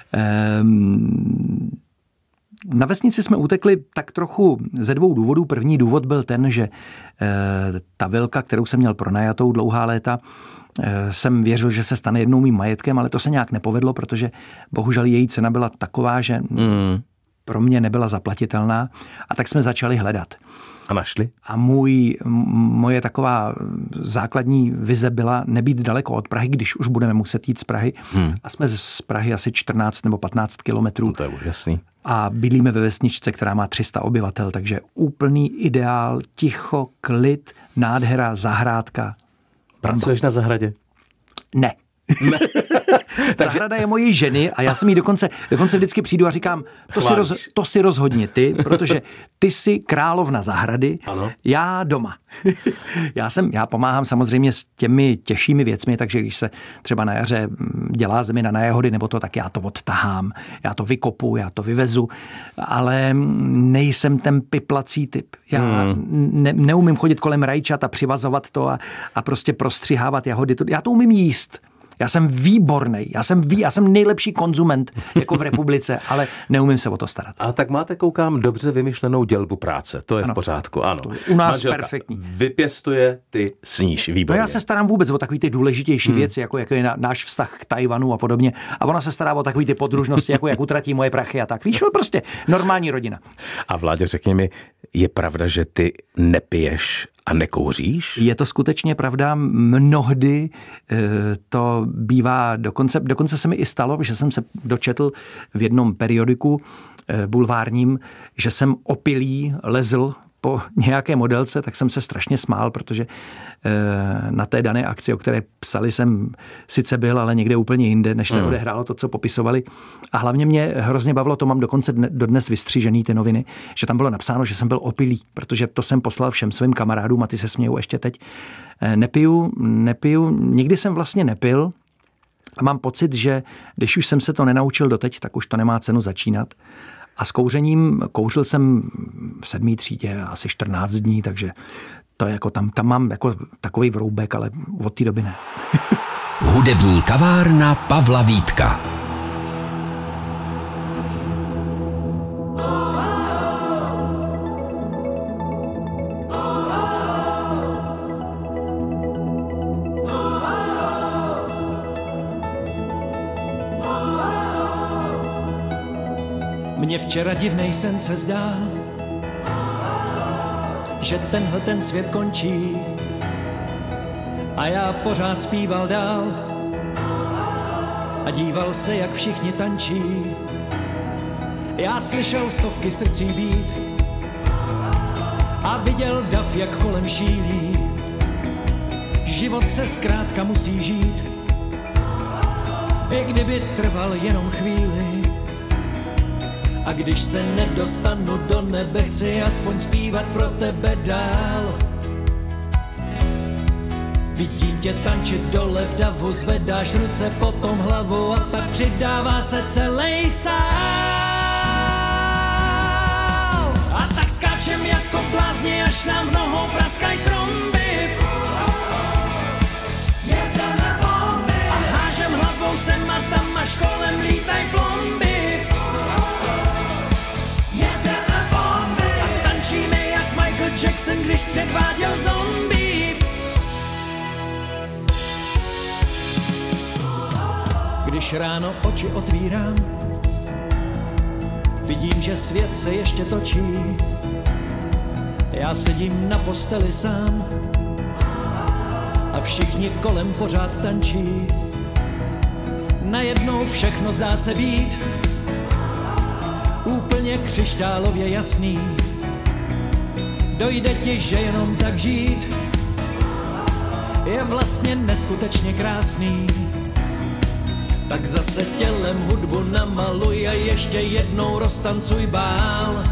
Speaker 4: Na vesnici jsme utekli tak trochu ze dvou důvodů. První důvod byl ten, že ta vilka, kterou jsem měl pronajatou dlouhá léta, jsem věřil, že se stane jednou mým majetkem, ale to se nějak nepovedlo, protože bohužel její cena byla taková, že pro mě nebyla zaplatitelná, a tak jsme začali hledat.
Speaker 2: A našli?
Speaker 4: A moje taková základní vize byla nebýt daleko od Prahy, když už budeme muset jít z Prahy. A jsme z Prahy asi 14 nebo 15 kilometrů.
Speaker 2: No to je úžasný.
Speaker 4: A bydlíme ve vesničce, která má 300 obyvatel, takže úplný ideál, ticho, klid, nádhera, zahrádka.
Speaker 2: Pracuješ na zahradě?
Speaker 4: Ne. Zahrada je mojí ženy a já jsem jí dokonce vždycky přijdu a říkám, to si rozhodni ty, protože ty jsi královna zahrady, ano. Já doma. Já pomáhám samozřejmě s těmi těžšími věcmi, takže když se třeba na jaře dělá zemina na jahody nebo to, tak já to odtahám, já to vykopu, já to vyvezu, ale nejsem ten piplací typ. Já neumím chodit kolem rajčat a přivazovat to a prostě prostřihávat jahody. Já to umím jíst. Já jsem výborný, já jsem nejlepší konzument jako v republice, ale neumím se o to starat.
Speaker 2: A tak máte, koukám, dobře vymyšlenou dělbu práce, to je v pořádku, ano.
Speaker 4: U nás
Speaker 2: manželka
Speaker 4: perfektní.
Speaker 2: Vypěstuje, ty sníš, výborně.
Speaker 4: No já se starám vůbec o takový ty důležitější věci, jako je náš vztah k Tajvanu a podobně. A ona se stará o takový ty podružnosti, jako jak utratí moje prachy a tak. Víš, prostě normální rodina.
Speaker 2: A Vláďo, řekni mi, je pravda, že ty nepiješ a nekouříš?
Speaker 4: Je to skutečně pravda. Mnohdy to bývá, dokonce se mi i stalo, že jsem se dočetl v jednom periodiku bulvárním, že jsem opilý lezl po nějaké modelce, tak jsem se strašně smál, protože na té dané akci, o které psali, jsem sice byl, ale někde úplně jinde, než se odehrálo to, co popisovali. A hlavně mě hrozně bavilo, to mám dokonce dodnes vystřížený ty noviny, že tam bylo napsáno, že jsem byl opilý, protože to jsem poslal všem svým kamarádům a ty se smějou ještě teď. Nepiju, nikdy jsem vlastně nepil a mám pocit, že když už jsem se to nenaučil doteď, tak už to nemá cenu začínat. A s kouřením, kouřil jsem v 7. třídě asi 14 dní, takže to je jako tam mám jako takový vroubek, ale od té doby ne.
Speaker 1: Hudební kavárna Pavla Vítka.
Speaker 9: Mně včera divnej sen se zdál, že tenhle ten svět končí a já pořád zpíval dál a díval se, jak všichni tančí. Já slyšel stovky srdcí být a viděl dav, jak kolem šílí. Život se zkrátka musí žít, i kdyby trval jenom chvíli. A když se nedostanu do nebe, chci aspoň zpívat pro tebe dál. Vidím tě tančit dole v davu, zvedáš ruce, potom hlavu a pak přidává se celý sál. A tak skáčem jako blázni, až nám v nohou praskaj tromby. Jedeme bomby. A hážem hlavou sem a tam, až kolem lítaj plomby. Jackson, když předváděl zombie. Když ráno oči otvírám, vidím, že svět se ještě točí. Já sedím na posteli sám a všichni kolem pořád tančí. Najednou všechno zdá se být úplně křišťálově jasný. Dojde ti, že jenom tak žít je vlastně neskutečně krásný. Tak zase tělem hudbu namaluj a ještě jednou roztancuj bál.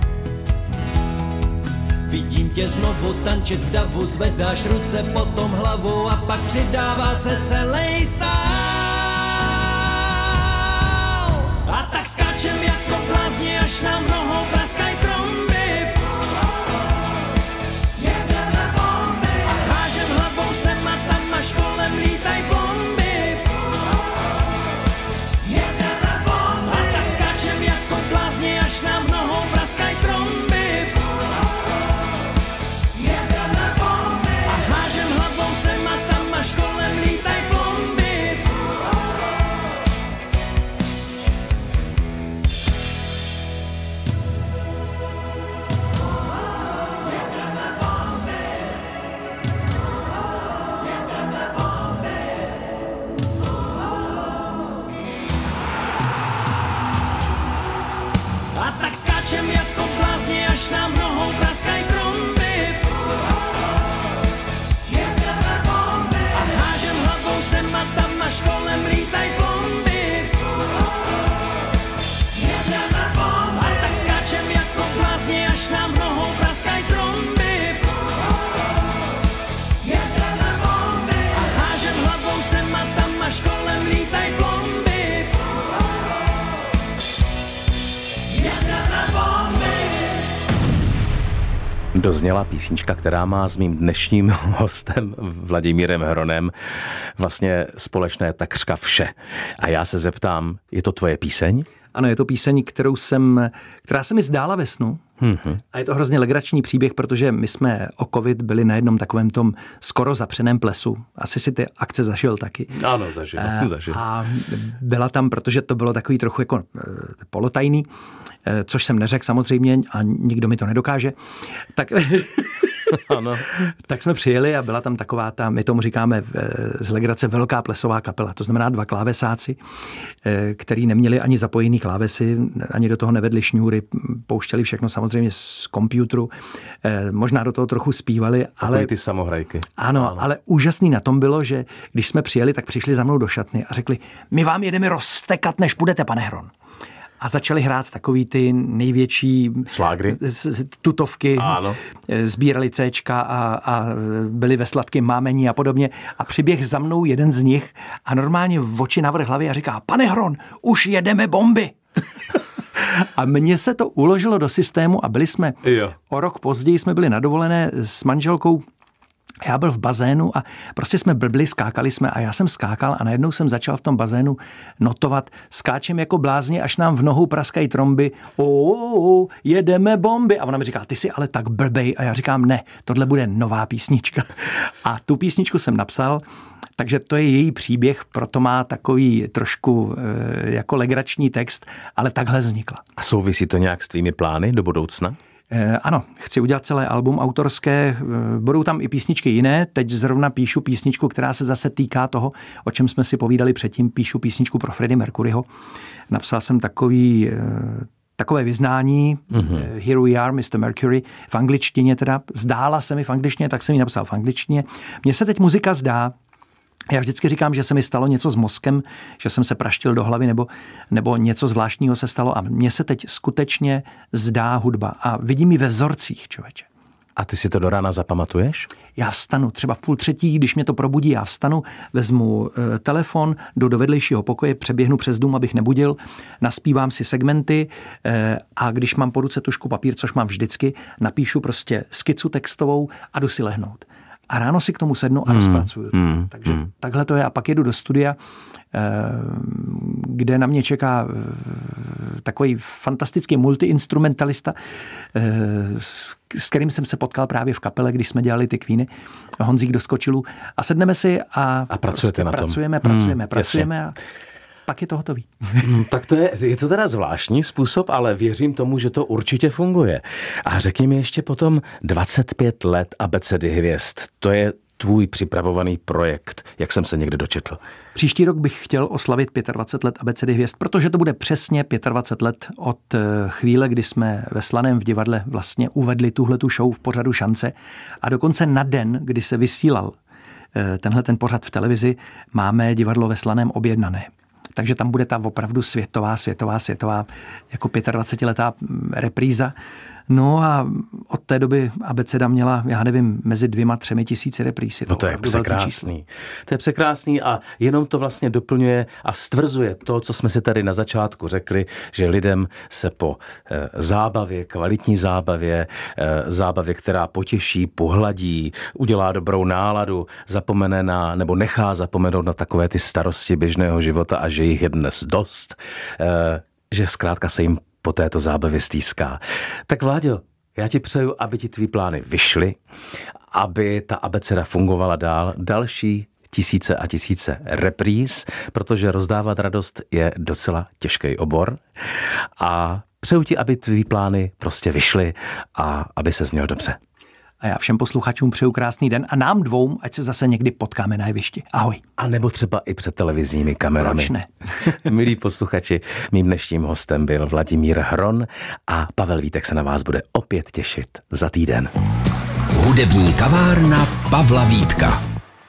Speaker 9: Vidím tě znovu tančit v davu, zvedáš ruce, potom hlavu a pak přidává se celý sál. A tak skáčem jako blázni, až nám v nohou praskaj tromby. Sem a tam, až kolem lítaj bomby. Jedeme bomby. A tak skáčem jako blázni, až nám v nohou praskaj tromby. Jedeme bomby. A hážem hlavou sem a tam, až kolem lítaj bomby. Skáčem jako blázni, až nám v nohou praskaj tromby. Jedeme bomby. A hážem hlavou sem a tam, až kolem lítaj bomby. Jedeme bomby. A tak skáčem jako blázni, až nám v nohou praskaj tromby. Jedeme bomby. A hážem hlavou sem a tam, až kolem lítaj bomby.
Speaker 2: Dozněla písnička, která má s mým dnešním hostem Vladimírem Hronem vlastně společné takřka vše. A já se zeptám, je to tvoje píseň?
Speaker 4: Ano, je to píseň, která se mi zdála ve snu. A je to hrozně legrační příběh, protože my jsme o covid byli na jednom takovém tom skoro zapřeném plesu. Asi si ty akce zažil taky.
Speaker 2: Ano, zažil.
Speaker 4: A byla tam, protože to bylo takový trochu jako polotajný, což jsem neřekl samozřejmě a nikdo mi to nedokáže. Tak
Speaker 2: Ano.
Speaker 4: Tak jsme přijeli a byla tam taková ta, my tomu říkáme z legrace velká plesová kapela. To znamená 2 klávesáci, který neměli ani zapojený klávesy, ani do toho nevedli šňůry, pouštěli všechno samozřejmě z počítaču. Možná do toho trochu zpívali, ale
Speaker 2: ty samohrajky.
Speaker 4: Ano, ale úžasný na tom bylo, že když jsme přijeli, tak přišli za mnou do šatny a řekli, my vám jedeme rozstekat, než půjdete, pane Hron. A začali hrát takový ty největší
Speaker 2: šlágry,
Speaker 4: tutovky, sbírali Cčka a byli ve sladkém mámení a podobně. A přiběh za mnou jeden z nich a normálně v oči navrch hlavy a říká, pane Hron, už jedeme bomby. A mně se to uložilo do systému a byli jsme, o rok později jsme byli na dovolené s manželkou. Já byl v bazénu a prostě jsme blbli, skákali jsme a já jsem skákal a najednou jsem začal v tom bazénu notovat, skáčem jako blázni, až nám v nohou praskají tromby, jedeme bomby. A ona mi říká, ty jsi ale tak blbej. A já říkám, ne, tohle bude nová písnička. A tu písničku jsem napsal, takže to je její příběh, proto má takový trošku jako legrační text, ale takhle vznikla.
Speaker 2: A souvisí to nějak s tvými plány do budoucna?
Speaker 4: Ano, chci udělat celé album autorské, budou tam i písničky jiné, teď zrovna píšu písničku, která se zase týká toho, o čem jsme si povídali předtím, píšu písničku pro Freddie Mercuryho. Napsal jsem takové vyznání, Here we are, Mr. Mercury, v angličtině teda, zdála se mi v angličtině, tak jsem ji napsal v angličtině. Mně se teď muzika zdá, já vždycky říkám, že se mi stalo něco s mozkem, že jsem se praštil do hlavy nebo něco zvláštního se stalo a mně se teď skutečně zdá hudba a vidím ji ve vzorcích, člověče.
Speaker 2: A ty si to do rána zapamatuješ?
Speaker 4: Já vstanu, třeba v 2:30, když mě to probudí, já vstanu, vezmu telefon, jdu do vedlejšího pokoje, přeběhnu přes dům, abych nebudil, naspívám si segmenty a když mám po ruce tužku papír, což mám vždycky, napíšu prostě skicu textovou a jdu si lehnout. A ráno si k tomu sednu a rozpracuju. Takže takhle to je. A pak jedu do studia, kde na mě čeká takový fantastický multiinstrumentalista, s kterým jsem se potkal právě v kapele, když jsme dělali ty Queeny, Honzík do Skočilů. A sedneme si a
Speaker 2: pracujete
Speaker 4: prostě
Speaker 2: na tom.
Speaker 4: Pracujeme a pak je to hotový.
Speaker 2: Tak je to teda zvláštní způsob, ale věřím tomu, že to určitě funguje. A řekni mi ještě potom 25 let Abecedy hvězd. To je tvůj připravovaný projekt, jak jsem se někde dočetl.
Speaker 4: Příští rok bych chtěl oslavit 25 let Abecedy hvězd, protože to bude přesně 25 let od chvíle, kdy jsme ve Slaném v divadle vlastně uvedli tuhletu show v pořadu Šance a dokonce na den, kdy se vysílal ten pořad v televizi, máme divadlo ve Slaném objednané. Takže tam bude ta opravdu světová, jako 25letá repríza. No a od té doby Abeceda měla, já nevím, mezi 2-3 tisíci repríz.
Speaker 2: No to je překrásný. To je překrásný a jenom to vlastně doplňuje a stvrzuje to, co jsme si tady na začátku řekli, že lidem se po zábavě, kvalitní zábavě, která potěší, pohladí, udělá dobrou náladu, zapomene nebo nechá zapomenout na takové ty starosti běžného života a že jich je dnes dost, že zkrátka se jim po této zábavě stýská. Tak Vláďo, já ti přeju, aby ti tvý plány vyšly, aby ta abeceda fungovala dál, další tisíce a tisíce repríz, protože rozdávat radost je docela těžký obor a přeju ti, aby tvý plány prostě vyšly a aby ses měl dobře.
Speaker 4: A já všem posluchačům přeju krásný den a nám dvou, ať se zase někdy potkáme na jevišti. Ahoj.
Speaker 2: A nebo třeba i před televizními kamerami.
Speaker 4: Proč ne?
Speaker 2: Milí posluchači, mým dnešním hostem byl Vladimír Hron a Pavel Vítek se na vás bude opět těšit za týden.
Speaker 1: Hudební kavárna Pavla Vítka.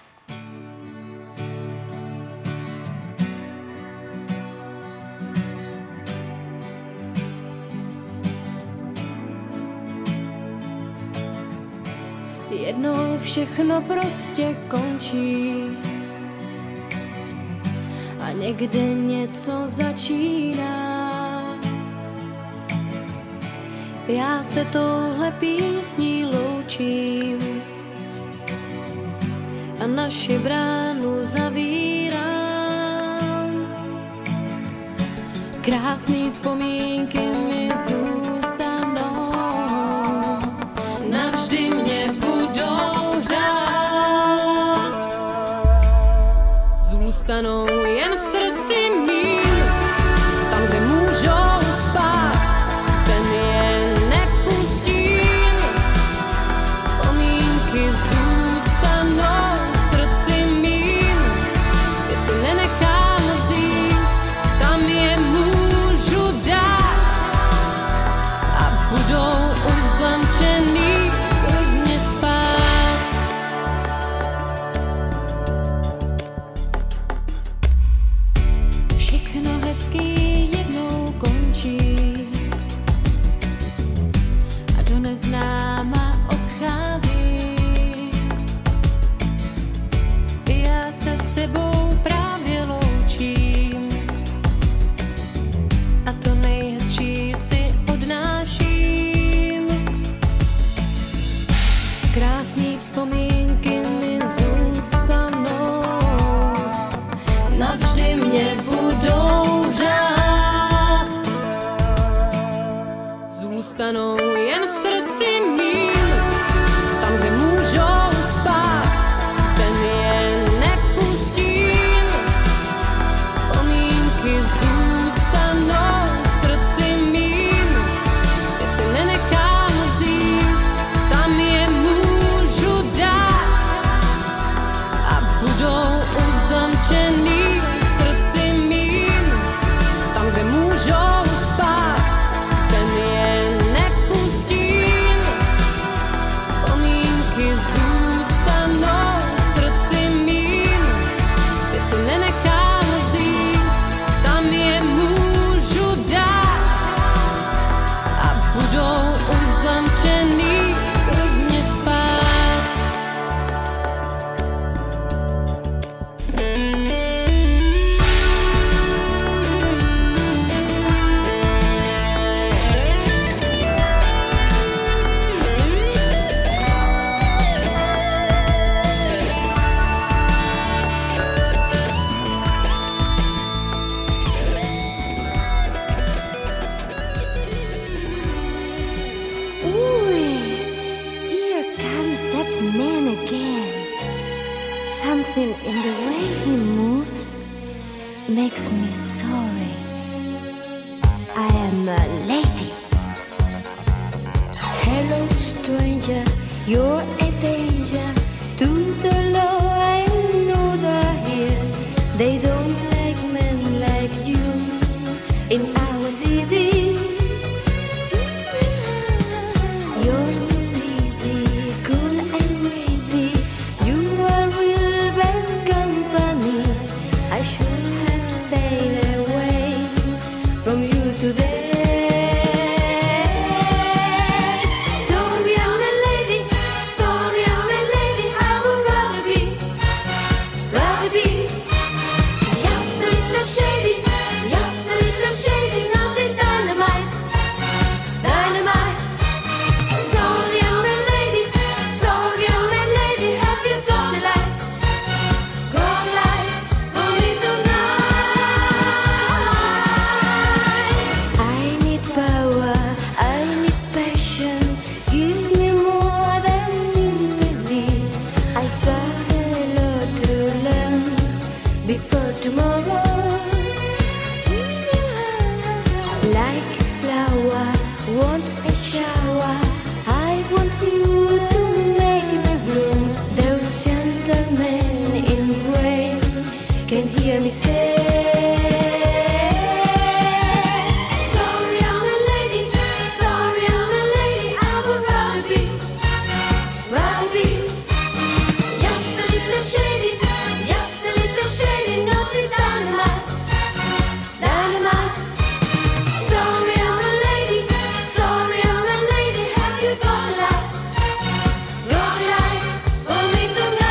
Speaker 10: Jednou všechno prostě končí a někde něco začíná. Já se touhle písní loučím a naši bránu zavírám. Krásný vzpomínky mi zůstanou, navždy mě budou řád. Zůstanou jen v srdci mým, tam, kde můžou spát, ten je nepustím. Vzpomínky mě budou řád. Zůstanou jen v srdci mým, tam, kde můžou spát, ten je nepustím. Vzpomínky zůstanou v srdci mým, ty si nenechám vzít, tam je můžu dát a budou uzamčený v srdci mým, tam, kde můžou spát, ten je nepustím. Vzpomínky zůstanou v srdci mým, ty si nenechám vzít, tam je můžu dát a budou uzamčený klidně spát.
Speaker 6: Here comes that man again. Something in the way he moves makes me sorry. I am a lady. Hello, stranger, you're a danger to the law. I know they're here. They don't like men like you in our city. You're too pretty, cool and witty. You are real bad company. I should have stayed away from you today. Sorry, I'm a lady. Sorry, I'm a lady. I would rather be just a little shady, not a dynamite. Sorry, I'm a lady. Sorry, I'm a lady. Have you got the light? Got the light for me tonight. I need power. I need passion. Give me more than sympathy. I've got a lot to learn before tomorrow. Like a flower, want a shower. I want you to make me bloom. Those gentlemen in gray can hear me say, sorry, I'm a lady. Sorry, I'm a lady. I would rather be just a little shady, not a dynamite. Sorry, I'm a lady. Sorry, I'm a lady. Have you got a light? Got a light for me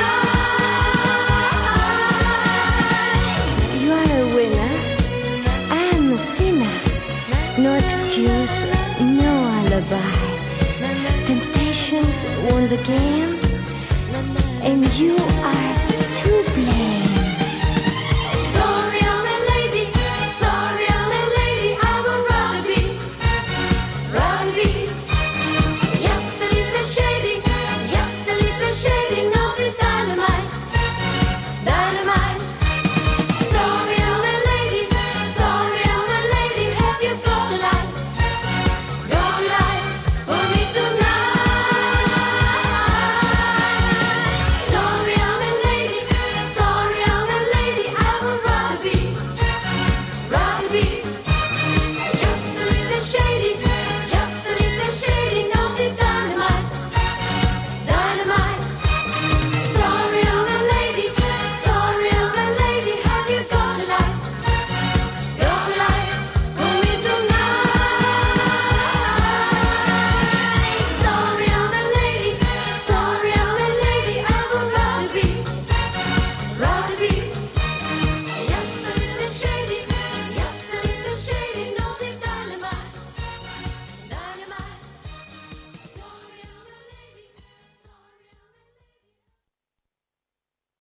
Speaker 6: tonight. You are a winner. I am a sinner. No excuse, no alibi. Temptations won the game, and you are